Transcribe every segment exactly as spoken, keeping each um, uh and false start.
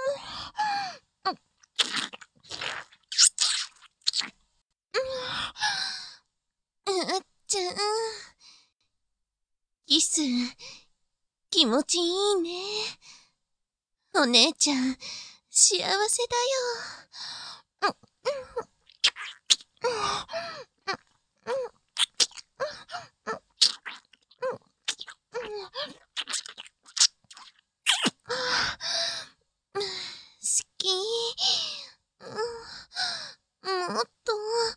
あっちゃん。キス、気持ちいいね。お姉ちゃん、幸せだよ。好き。もっと。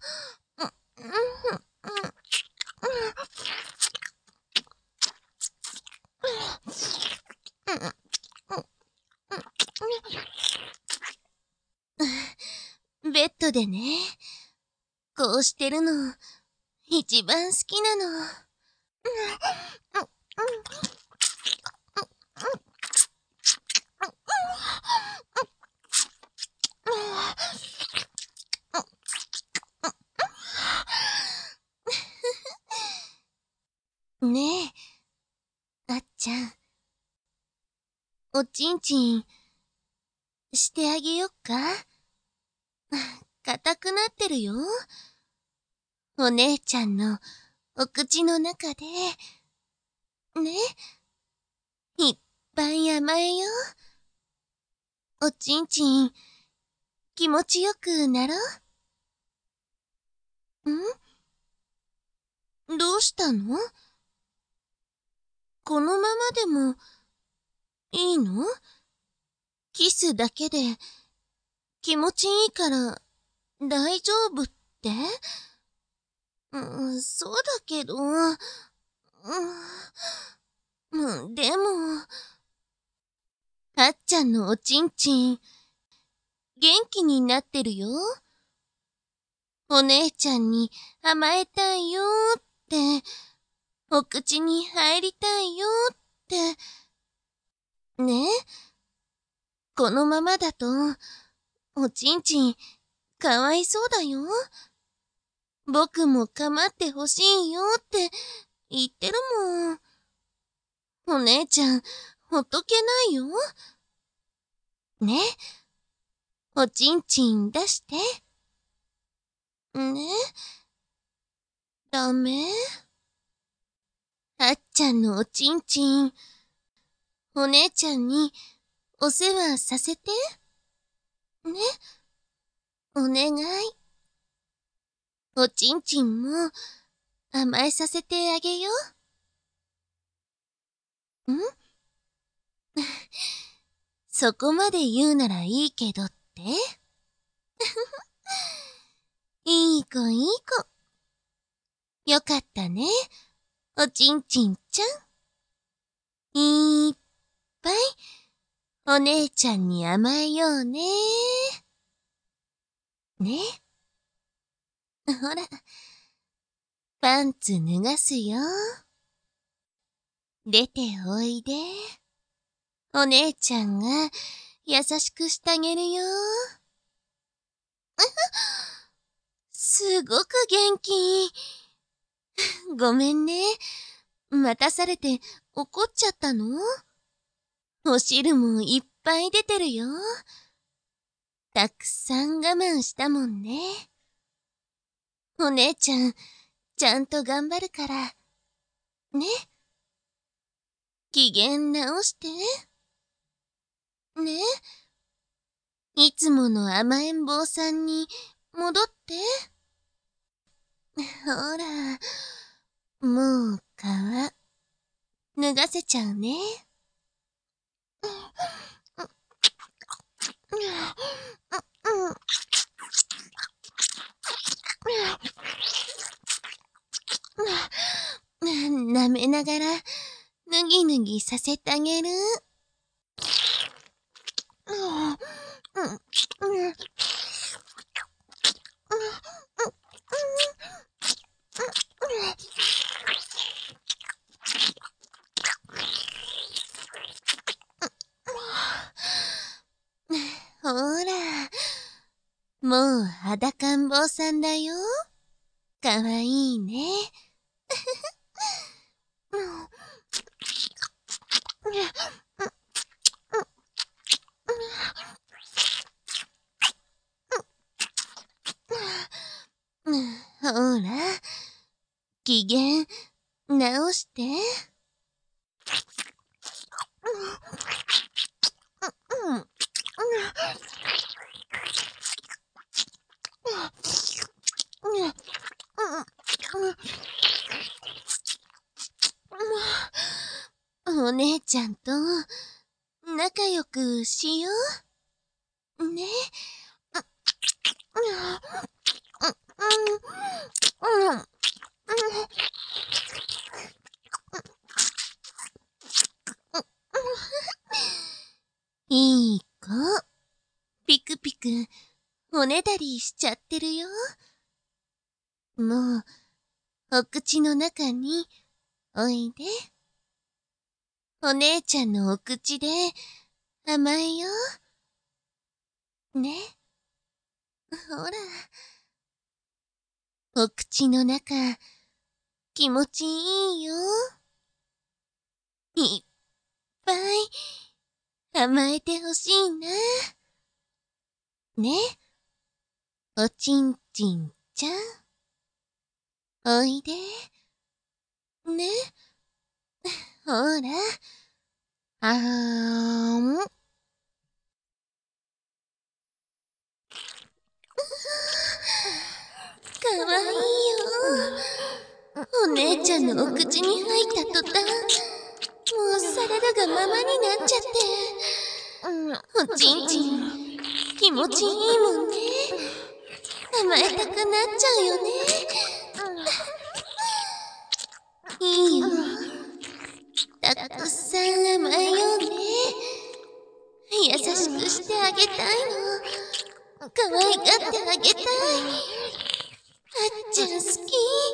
ベッドでね、こうしてるの、一番好きなの。ねえ、あっちゃん。おちんちん、してあげよっか？硬くなってるよ。お姉ちゃんのお口の中で、ね、いっぱい甘えよ。おちんちん、気持ちよくなろう。ん？どうしたの？このままでも、いいの？キスだけで、気持ちいいから、大丈夫って？うん、そうだけど、うん、うん、でも、あっちゃんのおちんちん、元気になってるよ。お姉ちゃんに甘えたいよーって、お口に入りたいよーって。ね？このままだと、おちんちん、かわいそうだよ。僕も構ってほしいよって言ってるもん。お姉ちゃん、ほっとけないよ。ね？おちんちん出して。ね？ダメ？あっちゃんのおちんちん、お姉ちゃんにお世話させて。ね？お願い。おちんちんも甘えさせてあげよう。ん？そこまで言うならいいけどって？いい子いい子。よかったね、おちんちんちゃん。いっぱいお姉ちゃんに甘えようね。ね？ほら、パンツ脱がすよ。出ておいで。お姉ちゃんが優しくしてあげるよ。すごく元気。ごめんね。待たされて怒っちゃったの？お汁もいっぱい出てるよ。たくさん我慢したもんね。お姉ちゃん、ちゃんと頑張るから。ね？機嫌直して。ね？いつもの甘えん坊さんに戻って。ほら、もう皮、脱がせちゃうね。舐めながら、ぬぎぬぎさせてあげる。ほら、もう裸ん坊さんだよ。かわいいね。 ほら、機嫌直して。お姉ちゃんと仲良くしよう。ね。いい子。ピクピク、おねだりしちゃってるよ。もう、お口の中に、おいで。お姉ちゃんのお口で、甘えよう。ね。ほら。お口の中、気持ちいいよ。いっぱい、甘えてほしいな。ね。おちんちんちゃん。おいで。ね。ほら。あーん。かわいいよ。お姉ちゃんのお口に入った途端、もうサラダがままになっちゃって。おちんちん、気持ちいいもんね。甘えたくなっちゃうよね。いいよ。たくさん甘えようね。優しくしてあげたいの。可愛がってあげたい。あっちゃん好き。大好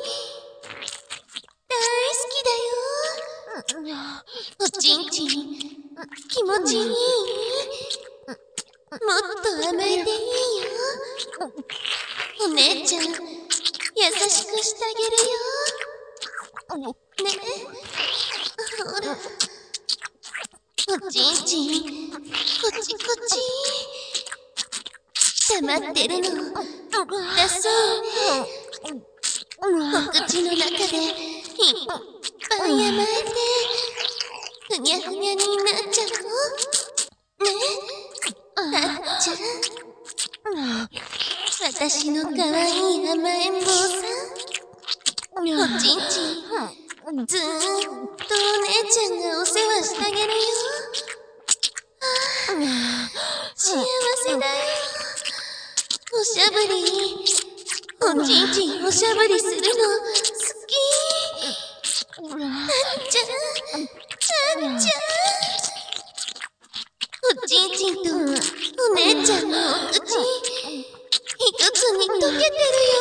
きだよ。おちんちん、気持ちいい？もっと甘えていいよ。お姉ちゃん、優しくしてあげるよ。ね。ほら。おちんちん、こっちこっち。溜まってるの、出そうね。お口の中で、いっぱい甘えて、ふにゃふにゃになっちゃうの。ね。あっちゃん。私のかわいい甘えん坊さん。おちんちん、ずーっとお姉ちゃんがお世話してあげるよ。ああ、幸せだよ。おしゃぶり、おちんちんおしゃぶりするの好き。あっちゃん、あっちゃん。おちんちんとお姉ちゃんのお口、一つに溶けてるよ。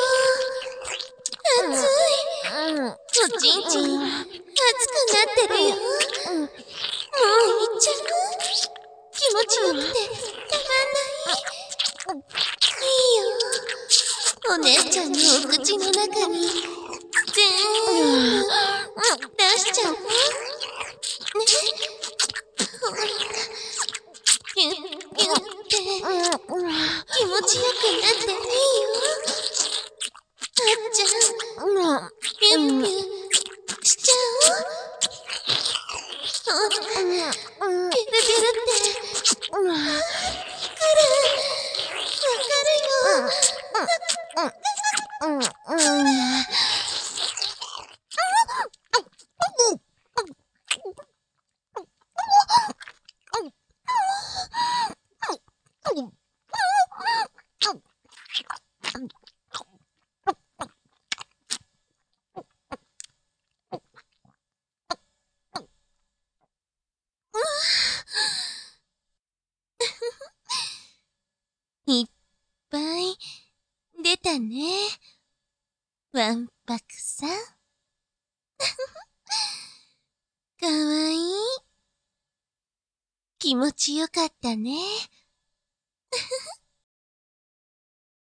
熱い。おちんちん、熱くなってるよ。もういっちゃう？気持ちよくてたまんない。いいよ。お姉ちゃんのお口の中に、ぜーんぶ出しちゃうの。ね。ほら。ピュッピュッって、気持ちよくなっていいよ。あっちゃん、ピュッピュッしちゃおう。ほら、ピュルピュルって、くる。わかるよ。いっぱい出たね。わんぱくさん。かわいい。気持ちよかったね。